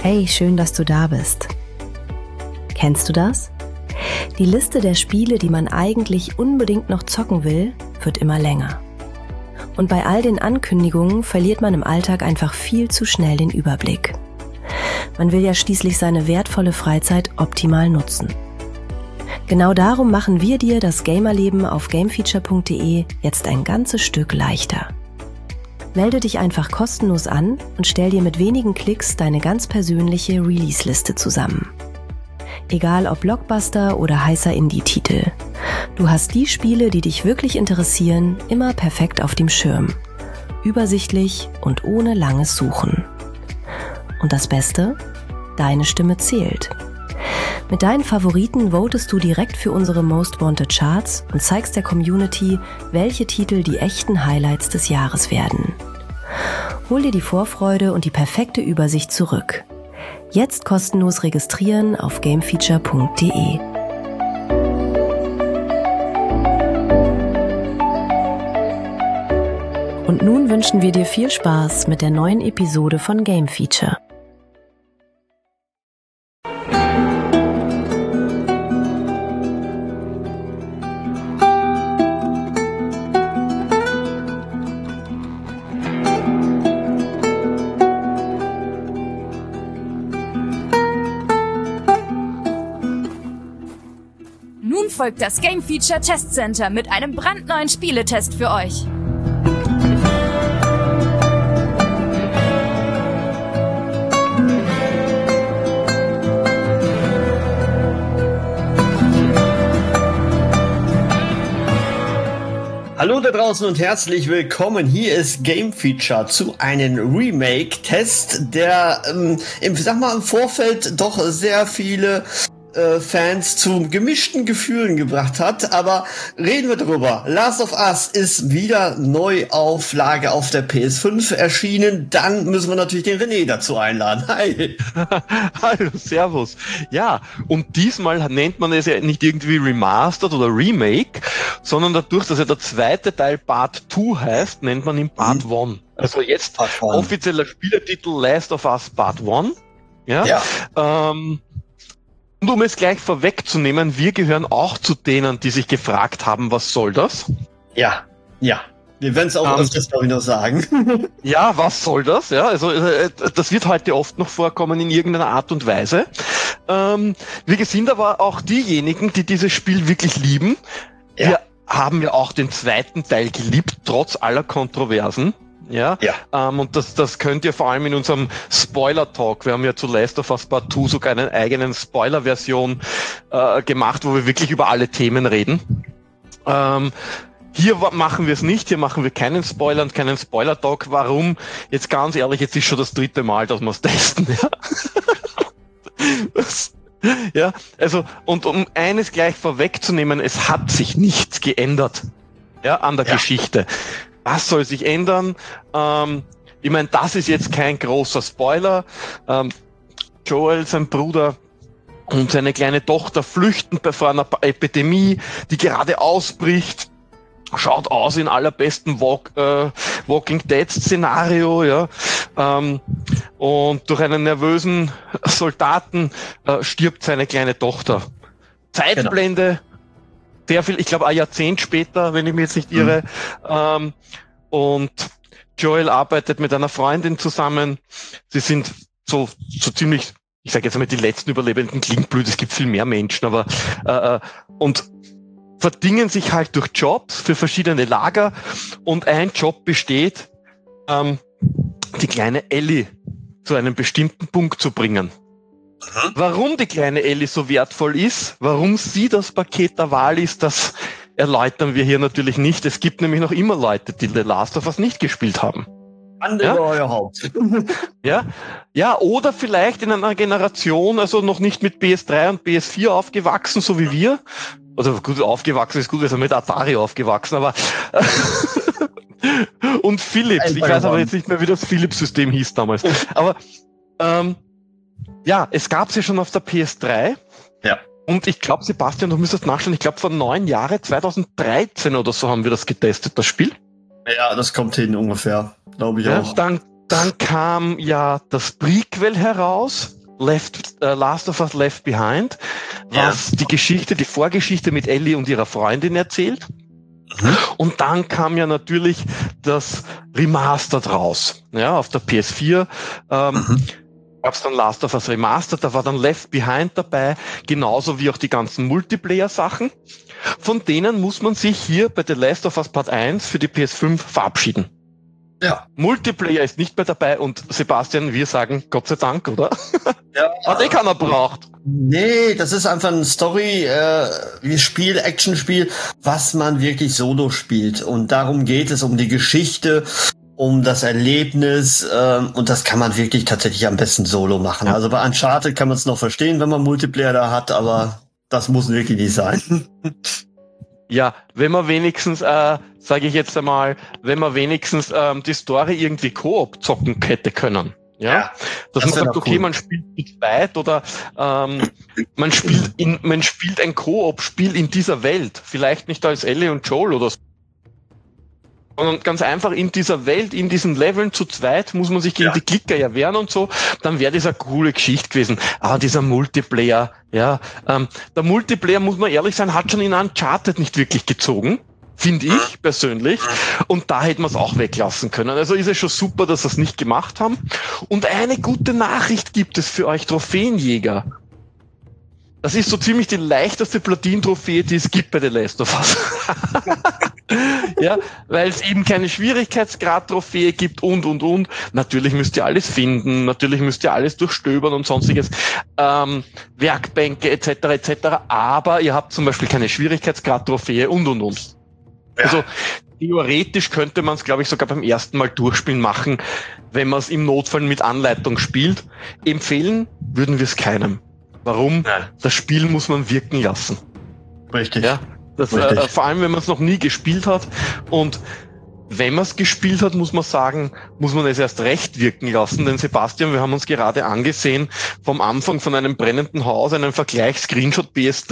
Hey, schön, dass du da bist. Kennst du das? Die Liste der Spiele, die man eigentlich unbedingt noch zocken will, wird immer länger. Und bei all den Ankündigungen verliert man im Alltag einfach viel zu schnell den Überblick. Man will ja schließlich seine wertvolle Freizeit optimal nutzen. Genau darum machen wir dir das Gamerleben auf gamefeature.de jetzt ein ganzes Stück leichter. Melde dich einfach kostenlos an und stell dir mit wenigen Klicks deine ganz persönliche Release-Liste zusammen. Egal ob Blockbuster oder heißer Indie-Titel. Du hast die Spiele, die dich wirklich interessieren, immer perfekt auf dem Schirm. Übersichtlich und ohne langes Suchen. Und das Beste? Deine Stimme zählt. Mit deinen Favoriten votest du direkt für unsere Most Wanted Charts und zeigst der Community, welche Titel die echten Highlights des Jahres werden. Hol dir die Vorfreude und die perfekte Übersicht zurück. Jetzt kostenlos registrieren auf gamefeature.de. Und nun wünschen wir dir viel Spaß mit der neuen Episode von Game Feature. Nun folgt das Game Feature Test Center mit einem brandneuen Spieletest für euch. Hallo da draußen und herzlich willkommen. Hier ist Game Feature zu einem Remake-Test, der im Vorfeld doch sehr viele Fans zu gemischten Gefühlen gebracht hat, aber reden wir drüber. Last of Us ist wieder Neuauflage auf der PS5 erschienen. Dann müssen wir natürlich den René dazu einladen. Hi. Hallo, servus. Ja, und diesmal nennt man es ja nicht irgendwie Remastered oder Remake, sondern dadurch, dass ja der zweite Teil Part 2 heißt, nennt man ihn Part 1. Also jetzt offizieller Spielertitel Last of Us Part 1. Ja. Und um es gleich vorwegzunehmen, wir gehören auch zu denen, die sich gefragt haben, was soll das? Ja. Wir werden es auch öfters, glaube ich, noch sagen. Ja, was soll das? Ja, also das wird heute oft noch vorkommen in irgendeiner Art und Weise. Wir sind aber auch diejenigen, die dieses Spiel wirklich lieben. Ja. Wir haben ja auch den zweiten Teil geliebt, trotz aller Kontroversen. Ja. Und das könnt ihr vor allem in unserem Spoiler-Talk, wir haben ja zu Last of Us Part 2 sogar einen eigenen Spoiler-Version gemacht, wo wir wirklich über alle Themen reden. Hier machen wir es nicht, hier machen wir keinen Spoiler und keinen Spoiler-Talk. Warum? Jetzt ganz ehrlich, jetzt ist schon das 3. Mal, dass wir es testen. Ja, also, und um eines gleich vorwegzunehmen, es hat sich nichts geändert, ja, an der Geschichte. Was soll sich ändern? Ich meine, das ist jetzt kein großer Spoiler. Joel, sein Bruder und seine kleine Tochter flüchten vor einer Epidemie, die gerade ausbricht. Schaut aus in allerbesten Walking Dead Szenario, ja. Und durch einen nervösen Soldaten stirbt seine kleine Tochter. Zeitblende. Genau. Sehr viel, ich glaube ein Jahrzehnt später, wenn ich mich jetzt nicht irre. Und Joel arbeitet mit einer Freundin zusammen. Sie sind so ziemlich, ich sage jetzt einmal, die letzten Überlebenden, klingt blöd, es gibt viel mehr Menschen, aber und verdingen sich halt durch Jobs für verschiedene Lager. Und ein Job besteht, die kleine Ellie zu einem bestimmten Punkt zu bringen. Warum die kleine Ellie so wertvoll ist, warum sie das Paket der Wahl ist, das erläutern wir hier natürlich nicht. Es gibt nämlich noch immer Leute, die The Last of Us nicht gespielt haben. Andere euer Haupt. Ja, oder vielleicht in einer Generation, also noch nicht mit PS3 und PS4 aufgewachsen, so wie wir. Also gut, aufgewachsen ist gut, wir sind mit Atari aufgewachsen, aber und Philips, ich weiß aber jetzt nicht mehr, wie das Philips-System hieß damals. Aber ja, es gab sie schon auf der PS3. Ja. Und ich glaube, Sebastian, du müsstest nachschauen, ich glaube vor 9 Jahren, 2013 oder so haben wir das getestet, das Spiel. Ja, das kommt hin ungefähr, glaube ich auch. Dann kam ja das Prequel heraus, Last of Us Left Behind, was die Vorgeschichte mit Ellie und ihrer Freundin erzählt. Und dann kam ja natürlich das Remastered raus, ja, auf der PS4. Gab's dann Last of Us Remastered, da war dann Left Behind dabei, genauso wie auch die ganzen Multiplayer-Sachen. Von denen muss man sich hier bei The Last of Us Part 1 für die PS5 verabschieden. Ja. Multiplayer ist nicht mehr dabei und Sebastian, wir sagen Gott sei Dank, oder? Ja. Hat eh keiner braucht. Nee, das ist einfach ein Story-Spiel, Action-Spiel, was man wirklich solo spielt. Und darum geht es, um die Geschichte, um das Erlebnis, und das kann man wirklich tatsächlich am besten solo machen. Also bei Uncharted kann man es noch verstehen, wenn man Multiplayer da hat, aber das muss wirklich nicht sein. Ja, wenn man wenigstens, sage ich jetzt einmal, wenn man wenigstens die Story irgendwie Koop zocken hätte können. Ja, dass man sagt, okay, cool. Man spielt zu zweit oder man spielt ein Koop-Spiel in dieser Welt. Vielleicht nicht als Ellie und Joel oder so. Sondern ganz einfach in dieser Welt, in diesen Leveln zu zweit, muss man sich gegen die Klicker ja wehren und so, dann wäre das eine coole Geschichte gewesen. Aber dieser Multiplayer, der Multiplayer, muss man ehrlich sein, hat schon in Uncharted nicht wirklich gezogen, finde ich persönlich. Und da hätte man es auch weglassen können. Also ist es schon super, dass sie es nicht gemacht haben. Und eine gute Nachricht gibt es für euch Trophäenjäger. Das ist so ziemlich die leichteste Platin-Trophäe, die es gibt bei The Last of Us. Ja, weil es eben keine Schwierigkeitsgrad-Trophäe gibt und. Natürlich müsst ihr alles finden, natürlich müsst ihr alles durchstöbern und sonstiges, Werkbänke etc. Aber ihr habt zum Beispiel keine Schwierigkeitsgrad-Trophäe und. Ja. Also theoretisch könnte man es, glaube ich, sogar beim ersten Mal durchspielen machen, wenn man es im Notfall mit Anleitung spielt. Empfehlen würden wir es keinem. Warum? Ja. Das Spiel muss man wirken lassen. Richtig. Ja, das, vor allem, wenn man es noch nie gespielt hat. Und wenn man es gespielt hat, muss man sagen, muss man es erst recht wirken lassen. Denn Sebastian, wir haben uns gerade angesehen, vom Anfang von einem brennenden Haus, einen Vergleich-Screenshot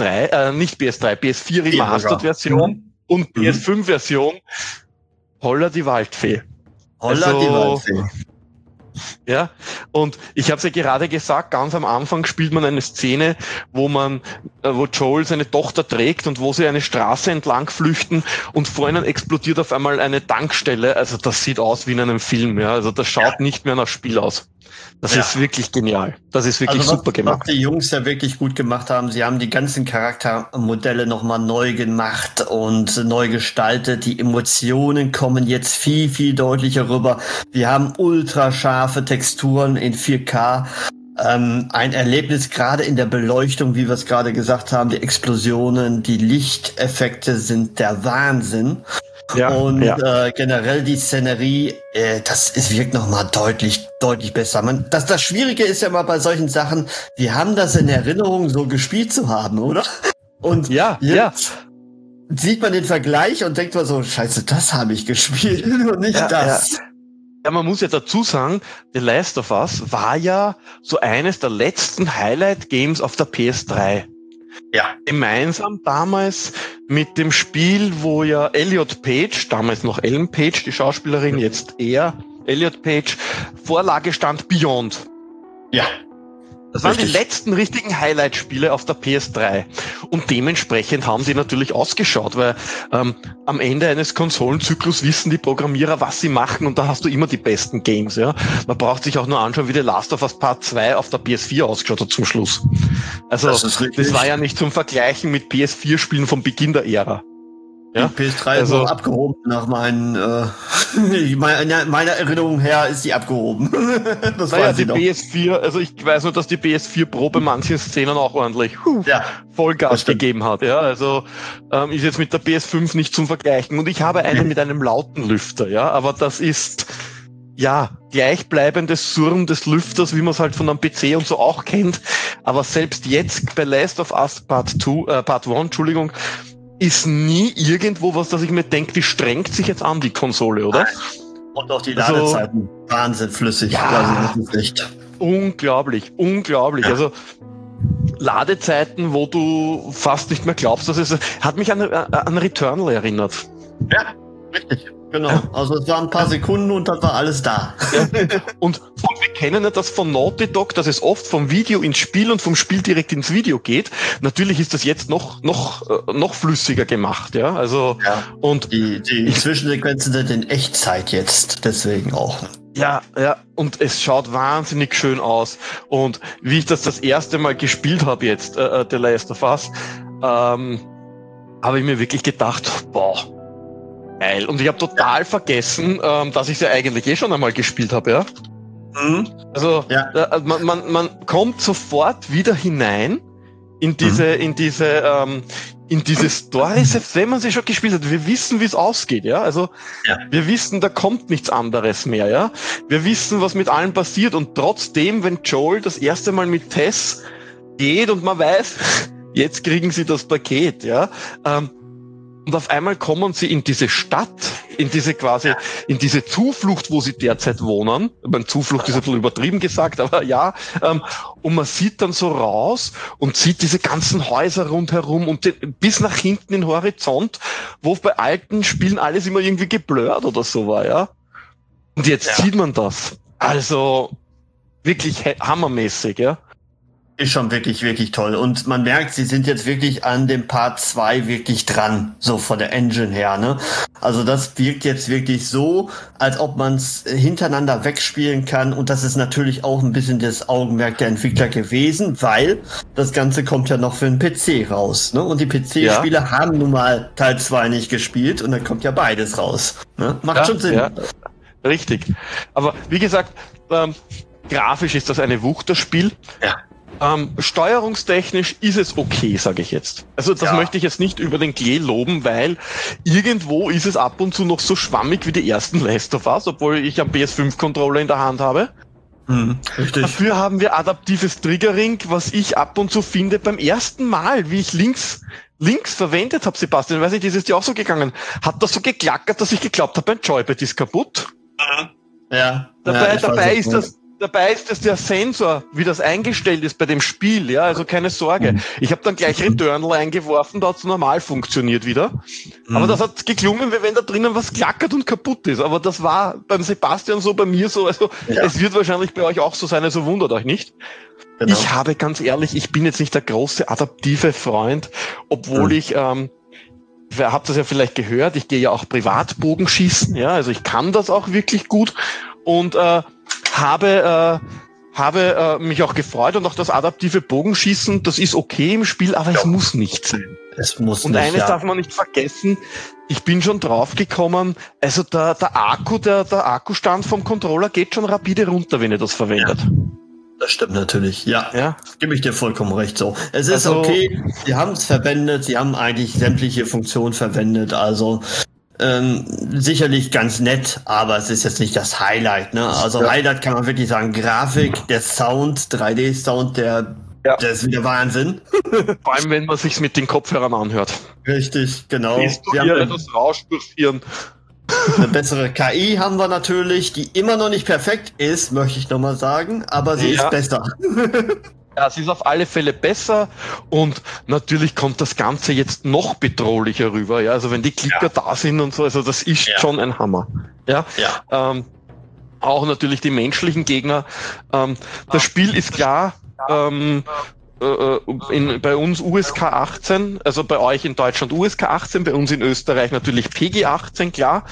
PS4 Remastered-Version und PS5-Version. Holla die Waldfee. Holla die Waldfee. Ja, und ich habe es ja gerade gesagt, ganz am Anfang spielt man eine Szene, wo Joel seine Tochter trägt und wo sie eine Straße entlang flüchten und vor ihnen explodiert auf einmal eine Tankstelle. Also das sieht aus wie in einem Film, ja. Also das schaut nicht mehr nach Spiel aus. Das ist wirklich genial. Das ist wirklich super gemacht. Was die Jungs ja wirklich gut gemacht haben, sie haben die ganzen Charaktermodelle nochmal neu gemacht und neu gestaltet. Die Emotionen kommen jetzt viel, viel deutlicher rüber. Wir haben ultra scharfe Texturen in 4K. Ein Erlebnis gerade in der Beleuchtung, wie wir es gerade gesagt haben, die Explosionen, die Lichteffekte sind der Wahnsinn. Ja, und generell die Szenerie, wirkt nochmal deutlich besser. Das Schwierige ist ja mal bei solchen Sachen, wir haben das in Erinnerung, so gespielt zu haben, oder? Und jetzt sieht man den Vergleich und denkt man so, scheiße, das habe ich gespielt und nicht das. Ja, man muss ja dazu sagen, The Last of Us war ja so eines der letzten Highlight-Games auf der PS3. Ja. Gemeinsam damals mit dem Spiel, wo ja Elliot Page, damals noch Ellen Page, die Schauspielerin, jetzt eher Elliot Page, Vorlage stand Beyond. Ja. Das waren die letzten richtigen Highlight-Spiele auf der PS3. Und dementsprechend haben die natürlich ausgeschaut, weil am Ende eines Konsolenzyklus wissen die Programmierer, was sie machen, und da hast du immer die besten Games. Ja, man braucht sich auch nur anschauen, wie The Last of Us Part 2 auf der PS4 ausgeschaut hat zum Schluss. Also das war ja nicht zum Vergleichen mit PS4-Spielen vom Beginn der Ära. Ja? Die PS3 ist auch abgehoben nach meiner Erinnerung her ist die abgehoben. Das naja, die PS4, also ich weiß nur, dass die PS4 Pro bei manchen Szenen auch ordentlich Vollgas gegeben hat. Ja, also ist jetzt mit der PS5 nicht zum Vergleichen. Und ich habe einen mit einem lauten Lüfter, ja, aber das ist gleichbleibendes Surren des Lüfters, wie man es halt von einem PC und so auch kennt. Aber selbst jetzt bei Last of Us Part 1, Entschuldigung, ist nie irgendwo was, dass ich mir denke, die strengt sich jetzt an, die Konsole, oder? Und auch die Ladezeiten. Wahnsinn flüssig. Ja, das ist echt unglaublich. Ja. Also Ladezeiten, wo du fast nicht mehr glaubst, dass es hat mich an Returnal erinnert. Ja, richtig. Genau. Also es waren ein paar Sekunden und dann war alles da. Ja. Und kennen ja das von Naughty Dog, dass es oft vom Video ins Spiel und vom Spiel direkt ins Video geht. Natürlich ist das jetzt noch flüssiger gemacht, ja. Also und die Zwischensequenzen sind in Echtzeit jetzt, deswegen auch. Ja, und es schaut wahnsinnig schön aus. Und wie ich das erste Mal gespielt habe jetzt, The Last of Us, habe ich mir wirklich gedacht, boah, geil. Und ich habe total vergessen, dass ich sie eigentlich schon einmal gespielt habe, ja. Mhm. Also man kommt sofort wieder hinein in diese Story, selbst wenn man sie schon gespielt hat. Wir wissen, wie es ausgeht, ja. Also wir wissen, da kommt nichts anderes mehr, ja. Wir wissen, was mit allen passiert, und trotzdem, wenn Joel das erste Mal mit Tess geht und man weiß, jetzt kriegen sie das Paket, ja. Und auf einmal kommen sie in diese Stadt, in diese Zuflucht, wo sie derzeit wohnen. Meine Zuflucht ist ein bisschen übertrieben gesagt, aber ja. Und man sieht dann so raus und sieht diese ganzen Häuser rundherum und bis nach hinten den Horizont, wo bei alten Spielen alles immer irgendwie geblurrt oder so war, ja. Und jetzt sieht man das. Also wirklich hammermäßig, ja. Ist schon wirklich, wirklich toll. Und man merkt, sie sind jetzt wirklich an dem Part 2 wirklich dran, so von der Engine her, ne? Also das wirkt jetzt wirklich so, als ob man es hintereinander wegspielen kann. Und das ist natürlich auch ein bisschen das Augenmerk der Entwickler gewesen, weil das Ganze kommt ja noch für den PC raus, ne? Und die PC-Spieler haben nun mal Teil 2 nicht gespielt und dann kommt ja beides raus, ne? Macht schon Sinn. Ja, richtig. Aber wie gesagt, grafisch ist das eine Wucht, das Spiel. Ja. Steuerungstechnisch ist es okay, sage ich jetzt. Also das möchte ich jetzt nicht über den Klee loben, weil irgendwo ist es ab und zu noch so schwammig wie die ersten Last of Us, obwohl ich einen PS5-Controller in der Hand habe. Richtig. Dafür haben wir adaptives Triggering, was ich ab und zu finde beim ersten Mal, wie ich links verwendet habe, Sebastian, weiß nicht, ist es dir auch so gegangen? Hat das so geklackert, dass ich geglaubt habe, mein Joypad ist kaputt? Ja. Dabei ist das der Sensor, wie das eingestellt ist bei dem Spiel, ja, also keine Sorge. Ich habe dann gleich Returnal eingeworfen, da hat's normal funktioniert wieder. Aber das hat geklungen, wie wenn da drinnen was klackert und kaputt ist. Aber das war beim Sebastian so, bei mir so, also es wird wahrscheinlich bei euch auch so sein, also wundert euch nicht. Genau. Ich habe ganz ehrlich, ich bin jetzt nicht der große adaptive Freund, obwohl ich, ihr habt das ja vielleicht gehört, ich gehe ja auch Privatbogenschießen, ja, also ich kann das auch wirklich gut und habe mich auch gefreut, und auch das adaptive Bogenschießen, das ist okay im Spiel, aber es muss nicht sein. Es muss und nicht, eines darf man nicht vergessen, ich bin schon drauf gekommen, also der Akkustand vom Controller geht schon rapide runter, wenn ihr das verwendet. Ja. Das stimmt natürlich, ja. Gebe ich dir vollkommen recht so. Es ist okay, sie haben es verwendet, sie haben eigentlich sämtliche Funktionen verwendet, also sicherlich ganz nett, aber es ist jetzt nicht das Highlight, ne? Also Highlight kann man wirklich sagen, Grafik, der Sound, 3D-Sound, der ist wieder Wahnsinn. Vor allem, wenn man sich's mit den Kopfhörern anhört. Richtig, genau. Sie haben das Rausch durchführen. Eine bessere KI haben wir natürlich, die immer noch nicht perfekt ist, möchte ich nochmal sagen, aber sie ist besser. Ja, sie ist auf alle Fälle besser, und natürlich kommt das Ganze jetzt noch bedrohlicher rüber. Ja, also wenn die Klicker da sind und so, also das ist schon ein Hammer. Ja. Auch natürlich die menschlichen Gegner. Das Spiel ist klar, bei uns USK 18, also bei euch in Deutschland USK 18, bei uns in Österreich natürlich PG 18, klar.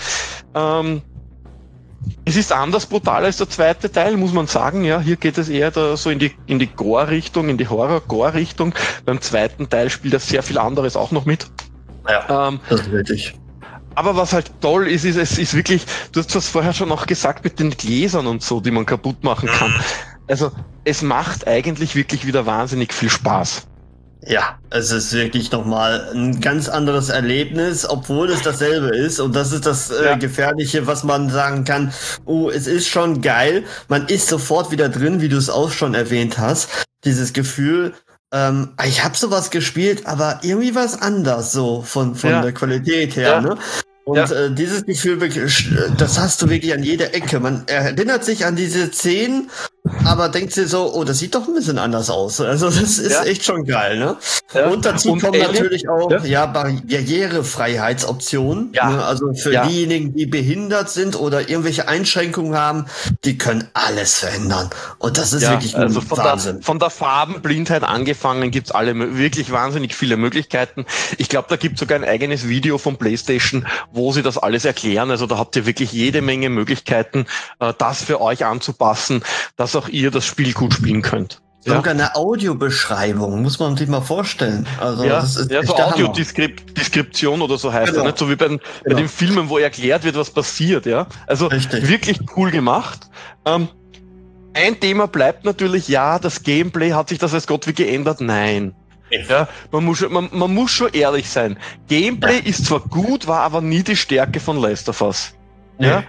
Es ist anders brutal als der zweite Teil, muss man sagen. Ja, hier geht es eher so in die Gore-Richtung, in die Horror-Gore-Richtung. Beim zweiten Teil spielt das sehr viel anderes auch noch mit. Ja, das ist richtig. Aber was halt toll ist, es ist wirklich, du hast das vorher schon auch gesagt, mit den Gläsern und so, die man kaputt machen kann. Also, es macht eigentlich wirklich wieder wahnsinnig viel Spaß. Ja, es ist wirklich nochmal ein ganz anderes Erlebnis, obwohl es dasselbe ist. Und das ist das Gefährliche, was man sagen kann. Oh, es ist schon geil. Man ist sofort wieder drin, wie du es auch schon erwähnt hast. Dieses Gefühl, ich habe sowas gespielt, aber irgendwie was anders, so von der Qualität her, ne? Und dieses Gefühl, das hast du wirklich an jeder Ecke. Man erinnert sich an diese Szenen, aber denkt sie so, oh, das sieht doch ein bisschen anders aus. Also das ist echt schon geil, ne? Ja. Und dazu kommen natürlich auch Barrierefreiheitsoptionen. Ja. Ne? Also für diejenigen, die behindert sind oder irgendwelche Einschränkungen haben, die können alles verändern. Und das ist wirklich also Wahnsinn. Von der Farbenblindheit angefangen gibt's wirklich wahnsinnig viele Möglichkeiten. Ich glaube, da gibt's sogar ein eigenes Video von PlayStation, wo sie das alles erklären. Also da habt ihr wirklich jede Menge Möglichkeiten, das für euch anzupassen, dass auch ihr das Spiel gut spielen könnt. Sogar eine Audiobeschreibung, muss man sich mal vorstellen. Also das ist so Audiodeskription oder so heißt das, nicht? So wie bei den Filmen, wo erklärt wird, was passiert, ja. Also wirklich cool gemacht. Ein Thema bleibt natürlich, das Gameplay, hat sich das als Gott wie geändert? Nein. Ja, man muss schon ehrlich sein. Gameplay ist zwar gut, war aber nie die Stärke von Last of Us. Ja.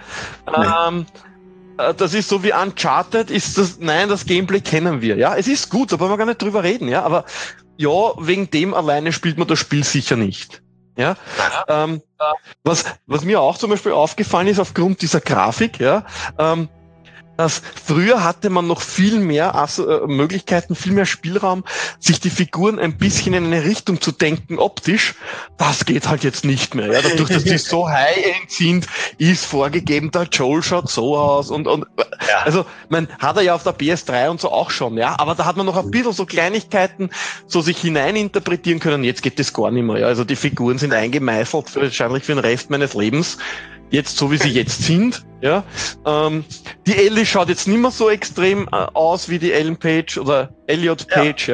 Das ist so wie Uncharted, das Gameplay kennen wir, ja. Es ist gut, da wollen wir gar nicht drüber reden, ja. Aber wegen dem alleine spielt man das Spiel sicher nicht. Ja. Was mir auch zum Beispiel aufgefallen ist aufgrund dieser Grafik, dass früher hatte man noch viel mehr Möglichkeiten, viel mehr Spielraum, sich die Figuren ein bisschen in eine Richtung zu denken optisch. Das geht halt jetzt nicht mehr. Ja? Dadurch, dass die so high-end sind, ist vorgegeben, der Joel schaut so aus und also man hat er ja auf der PS3 und so auch schon, ja, aber da hat man noch ein bisschen so Kleinigkeiten so sich hineininterpretieren können. Jetzt geht das gar nicht mehr. Ja? Also die Figuren sind eingemeißelt wahrscheinlich für den Rest meines Lebens. Jetzt, so wie sie jetzt sind, ja. Die Ellie schaut jetzt nicht mehr so extrem aus wie die Ellen Page oder Elliot Page,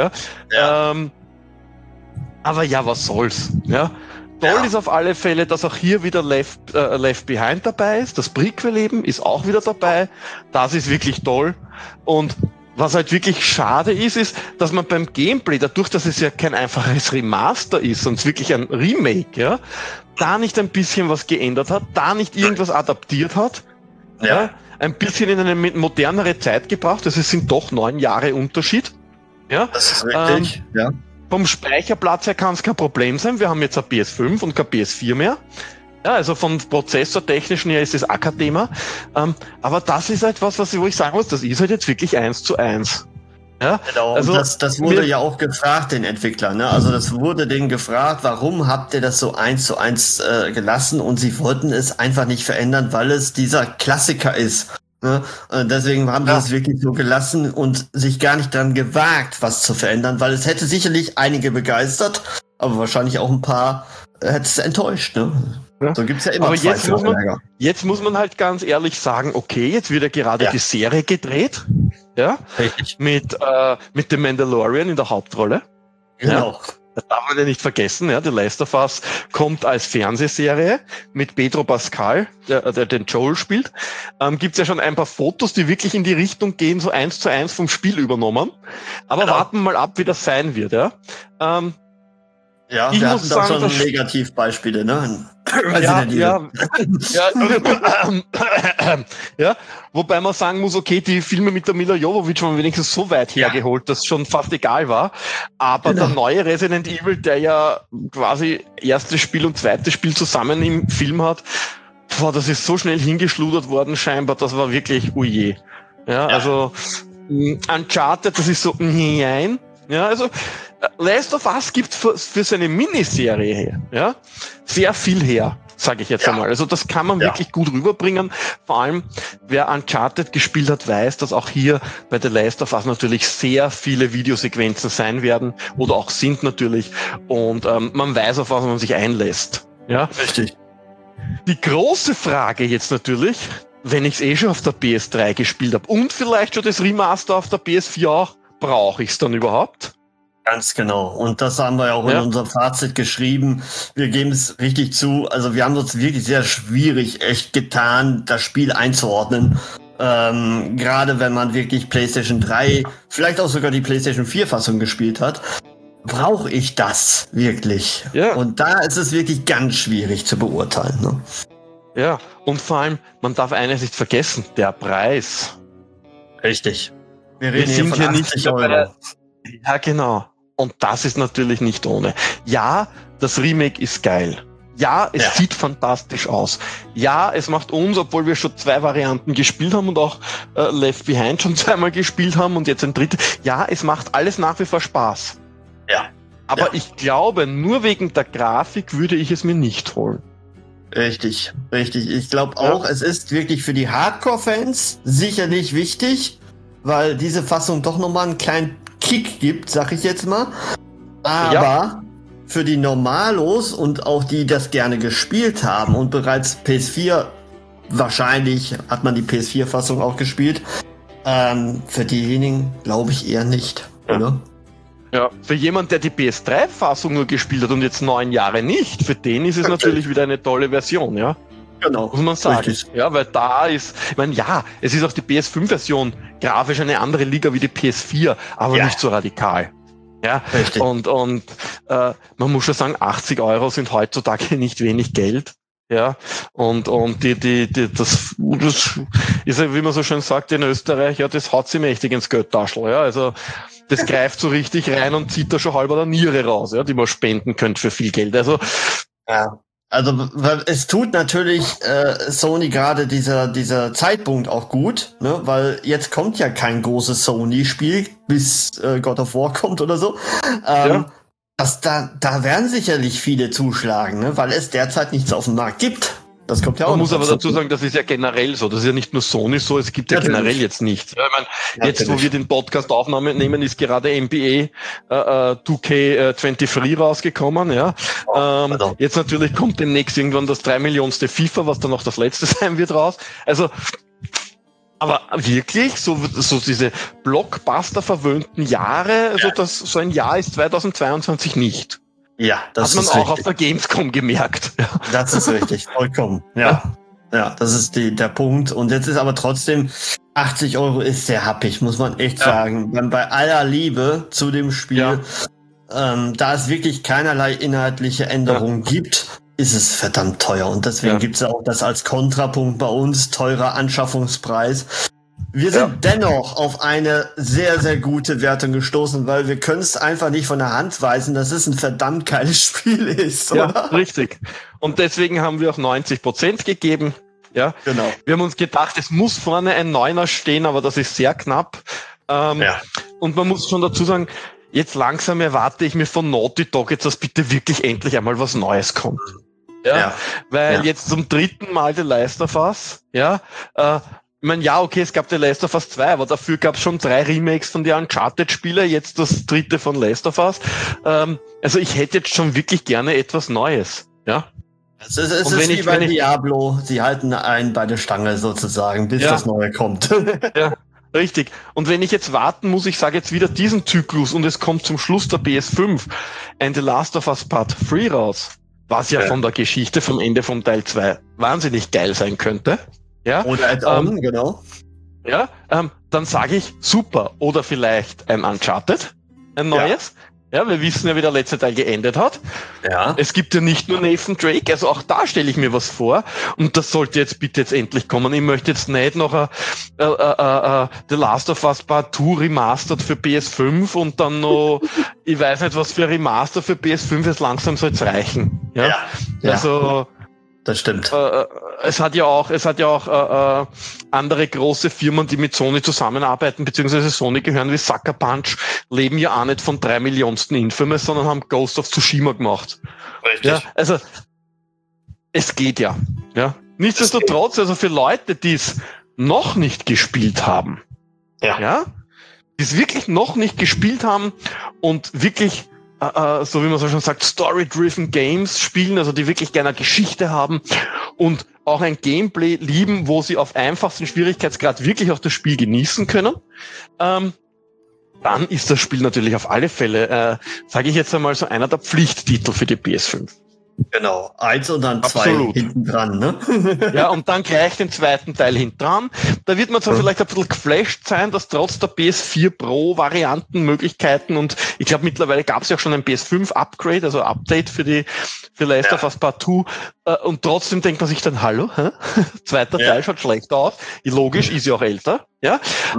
aber was soll's, ja. Toll ist auf alle Fälle, dass auch hier wieder Left Behind dabei ist. Das Prequel-Leben ist auch wieder dabei. Das ist wirklich toll. Und was halt wirklich schade ist, dass man beim Gameplay, dadurch, dass es ja kein einfaches Remaster ist, sondern wirklich ein Remake, da nicht ein bisschen was geändert hat, da nicht irgendwas adaptiert hat, ein bisschen in eine modernere Zeit gebracht. Also es sind doch 9 Jahre Unterschied. Ja, das ist richtig, Vom Speicherplatz her kann es kein Problem sein. Wir haben jetzt eine PS5 und keine PS4 mehr. Ja, also vom Prozessortechnischen her ist das auch kein Thema. Aber das ist halt was wo ich sagen muss, das ist halt jetzt wirklich 1:1. Ja, genau, also das wurde ja auch gefragt, den Entwicklern, ne? Also das wurde denen gefragt, warum habt ihr das so 1:1 gelassen? Und sie wollten es einfach nicht verändern, weil es dieser Klassiker ist. Ne? Deswegen haben sie es wirklich so gelassen und sich gar nicht dann gewagt, was zu verändern, weil es hätte sicherlich einige begeistert, aber wahrscheinlich auch ein paar hätte es enttäuscht, ne? Ja. So gibt's ja immer. Aber jetzt muss man halt ganz ehrlich sagen, okay, jetzt wird ja gerade die Serie gedreht, mit dem Mandalorian in der Hauptrolle. Genau. Das darf man ja nicht vergessen, The Last of Us kommt als Fernsehserie mit Pedro Pascal, der den Joel spielt. Gibt's ja schon ein paar Fotos, die wirklich in die Richtung gehen, so 1:1 vom Spiel übernommen. Aber warten wir mal ab, wie das sein wird, wir hatten da schon Negativbeispiele, ne? Wobei man sagen muss, okay, die Filme mit der Mila Jovovich waren wenigstens so weit hergeholt, dass schon fast egal war. Aber der neue Resident Evil, der ja quasi erstes Spiel und zweites Spiel zusammen im Film hat, das ist so schnell hingeschludert worden scheinbar, das war wirklich oje. Also Uncharted, das ist so nein. Ja, also Last of Us gibt für seine Miniserie her, sehr viel her, sage ich jetzt einmal. Also das kann man wirklich gut rüberbringen. Vor allem, wer Uncharted gespielt hat, weiß, dass auch hier bei The Last of Us natürlich sehr viele Videosequenzen sein werden oder auch sind natürlich. Und man weiß, auf was man sich einlässt. Ja, richtig. Die große Frage jetzt natürlich, wenn ich es schon auf der PS3 gespielt habe und vielleicht schon das Remaster auf der PS4 auch, brauche ich es dann überhaupt? Ganz genau. Und das haben wir ja auch in unserem Fazit geschrieben. Wir geben es richtig zu. Also wir haben uns wirklich sehr schwierig echt getan, das Spiel einzuordnen. Gerade wenn man wirklich PlayStation 3, vielleicht auch sogar die PlayStation 4 Fassung gespielt hat. Brauche ich das wirklich? Ja. Und da ist es wirklich ganz schwierig zu beurteilen. Ne? Ja, und vor allem, man darf eines nicht vergessen, der Preis. Richtig. Wir sind hier nicht Euro. Ja, genau. Und das ist natürlich nicht ohne. Ja, das Remake ist geil. Ja, es sieht fantastisch aus. Ja, es macht uns, obwohl wir schon 2 Varianten gespielt haben und auch Left Behind schon 2-mal gespielt haben und jetzt ein drittes. Ja, es macht alles nach wie vor Spaß. Ja. Aber ich glaube, nur wegen der Grafik würde ich es mir nicht holen. Richtig. Ich glaube auch, es ist wirklich für die Hardcore-Fans sicherlich wichtig, weil diese Fassung doch nochmal einen kleinen Kick gibt, sag ich jetzt mal. Aber für die Normalos und auch die das gerne gespielt haben und bereits PS4, wahrscheinlich hat man die PS4-Fassung auch gespielt, für diejenigen glaube ich eher nicht, oder? Ja, für jemand, der die PS3-Fassung nur gespielt hat und jetzt 9 Jahre nicht, für den ist es natürlich wieder eine tolle Version, ja. Genau. Muss man sagen. Richtig. Ja, weil da ist, ich meine, ja, es ist auch die PS5-Version grafisch eine andere Liga wie die PS4, aber nicht so radikal. Ja, richtig. Und man muss schon sagen, 80 € sind heutzutage nicht wenig Geld. Ja, und das ist ja, wie man so schön sagt in Österreich, ja, das haut sie mächtig ins Geldtaschel, ja, also das greift so richtig rein und zieht da schon halber der Niere raus, ja, die man spenden könnte für viel Geld, also. Ja. Also es tut natürlich Sony gerade dieser Zeitpunkt auch gut, ne? Weil jetzt kommt ja kein großes Sony-Spiel, bis God of War kommt oder so. Da werden sicherlich viele zuschlagen, ne? Weil es derzeit nichts auf dem Markt gibt. Das kommt ja auch. Man muss aber dazu sagen, das ist ja generell so. Das ist ja nicht nur Sony so, es gibt ja generell jetzt nichts. Ja, ich meine, jetzt, wo wir den Podcast nehmen, ist gerade NBA 2K23 rausgekommen. Ja. Jetzt natürlich kommt demnächst irgendwann das 3 Millionste FIFA, was dann noch das letzte sein wird, raus. Also, aber wirklich, so diese Blockbuster-verwöhnten Jahre, also so ein Jahr ist 2022 nicht. Ja, das hat ist man auch richtig. auf der Gamescom gemerkt. Ja. Das ist richtig, vollkommen. Ja, das ist der Punkt. Und jetzt ist aber trotzdem 80 € ist sehr happig, muss man echt sagen. Bei aller Liebe zu dem Spiel, da es wirklich keinerlei inhaltliche Änderungen gibt, ist es verdammt teuer. Und deswegen gibt's ja auch das als Kontrapunkt bei uns, teurer Anschaffungspreis. Wir sind dennoch auf eine sehr, sehr gute Wertung gestoßen, weil wir können es einfach nicht von der Hand weisen, dass es ein verdammt geiles Spiel ist, oder? Ja, richtig. Und deswegen haben wir auch 90% gegeben. Ja, genau. Wir haben uns gedacht, es muss vorne ein 9er stehen, aber das ist sehr knapp. Und man muss schon dazu sagen, jetzt langsam erwarte ich mir von Naughty Dog jetzt, dass bitte wirklich endlich einmal was Neues kommt. Weil jetzt zum 3. Mal The Last of Us, ich meine, okay, es gab The Last of Us 2, aber dafür gab es schon 3 Remakes von den Uncharted-Spielen, jetzt das 3. von Last of Us. Also ich hätte jetzt schon wirklich gerne etwas Neues, ja. Es ist wie bei Diablo, sie halten einen bei der Stange sozusagen, bis das Neue kommt. Ja, richtig. Und wenn ich jetzt warten muss, ich sage jetzt wieder diesen Zyklus und es kommt zum Schluss der PS5 ein The Last of Us Part 3 raus, was ja von der Geschichte vom Ende vom Teil 2 wahnsinnig geil sein könnte. Ja, oder Add-on, genau. Ja, dann sage ich super. Oder vielleicht ein Uncharted, ein neues. Ja, wir wissen ja, wie der letzte Teil geendet hat. Ja. Es gibt ja nicht nur Nathan Drake, also auch da stelle ich mir was vor. Und das sollte jetzt bitte endlich kommen. Ich möchte jetzt nicht noch The Last of Us Part 2 Remastered für PS5 und dann noch, ich weiß nicht, was für Remaster für PS5 ist, langsam soll es reichen. Ja. Also, das stimmt. Es hat ja auch andere große Firmen, die mit Sony zusammenarbeiten, beziehungsweise Sony gehören wie Sucker Punch, leben ja auch nicht von 3 Millionsten Infamous, sondern haben Ghost of Tsushima gemacht. Richtig. Ja, also es geht ja. Nichtsdestotrotz, also für Leute, die es noch nicht gespielt haben, die es wirklich noch nicht gespielt haben und wirklich so wie man so schon sagt, Story-driven Games spielen, also die wirklich gerne eine Geschichte haben und auch ein Gameplay lieben, wo sie auf einfachsten Schwierigkeitsgrad wirklich auch das Spiel genießen können, dann ist das Spiel natürlich auf alle Fälle, sage ich jetzt einmal, so einer der Pflichttitel für die PS5. Genau, 1 und dann 2 hinten dran, ne? Ja, und dann gleich den zweiten Teil hinten dran. Da wird man zwar vielleicht ein bisschen geflasht sein, dass trotz der PS4 Pro Varianten, Möglichkeiten und ich glaube mittlerweile gab es ja auch schon ein PS5 Upgrade, also Update für Last of Us Part 2 und trotzdem denkt man sich dann, hallo, zweiter Teil schaut schlecht aus. Logisch, ist ja auch älter, ja.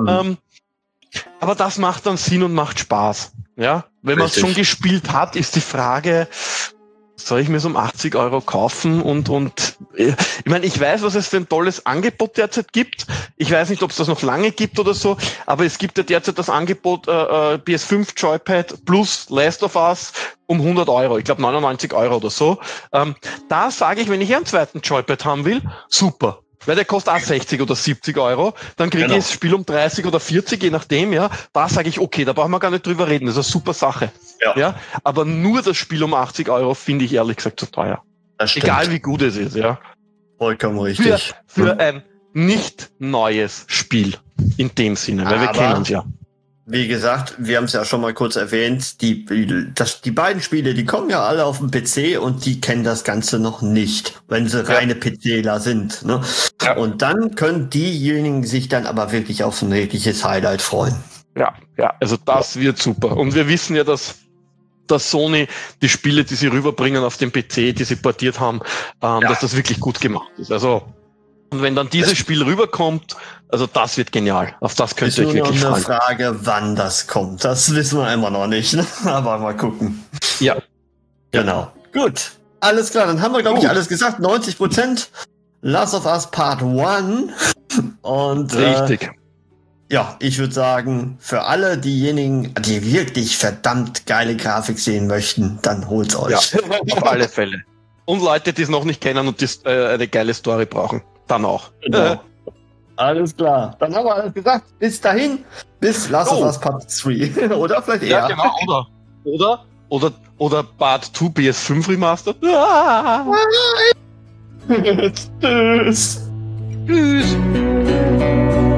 Aber das macht dann Sinn und macht Spaß, ja. Wenn man es schon gespielt hat, ist die Frage, soll ich mir so um 80 Euro kaufen und ich meine, ich weiß, was es für ein tolles Angebot derzeit gibt. Ich weiß nicht, ob es das noch lange gibt oder so, aber es gibt ja derzeit das Angebot PS5 Joypad plus Last of Us um 100 Euro. Ich glaube 99 Euro oder so. Da sage ich, wenn ich einen zweiten Joypad haben will, super. Weil der kostet auch 60 oder 70 Euro, dann kriege ich das Spiel um 30 oder 40, je nachdem, ja. Da sage ich, okay, da brauchen wir gar nicht drüber reden, das ist eine super Sache. Ja. Aber nur das Spiel um 80 Euro finde ich ehrlich gesagt zu teuer. Egal wie gut es ist, ja. Vollkommen richtig. Für ein nicht neues Spiel in dem Sinne, weil wir kennen es ja. Wie gesagt, wir haben es ja schon mal kurz erwähnt, die beiden Spiele, die kommen ja alle auf dem PC und die kennen das Ganze noch nicht, wenn sie reine PCler sind. Ne? Ja. Und dann können diejenigen sich dann aber wirklich auf ein wirkliches Highlight freuen. Ja, also das wird super. Und wir wissen ja, dass Sony die Spiele, die sie rüberbringen auf den PC, die sie portiert haben, dass das wirklich gut gemacht ist. Also und wenn dann dieses Spiel rüberkommt, also das wird genial. Auf das könnt ihr euch wirklich freuen. Ist nur eine Frage, wann das kommt. Das wissen wir immer noch nicht. Ne? Aber mal gucken. Ja. Genau. Gut. Alles klar. Dann haben wir, glaube ich, alles gesagt. 90%. Last of Us Part 1. Und richtig. Ja, ich würde sagen, für alle diejenigen, die wirklich verdammt geile Grafik sehen möchten, dann holt's euch. Ja, auf alle Fälle. Und Leute, die es noch nicht kennen und die eine geile Story brauchen. Dann auch. Genau. Alles klar. Dann haben wir alles gesagt. Bis dahin. Bis Last of Us Part 3. Oder vielleicht eher. Ja, genau. Oder Part 2 PS5 Remastered. Tschüss. Tschüss.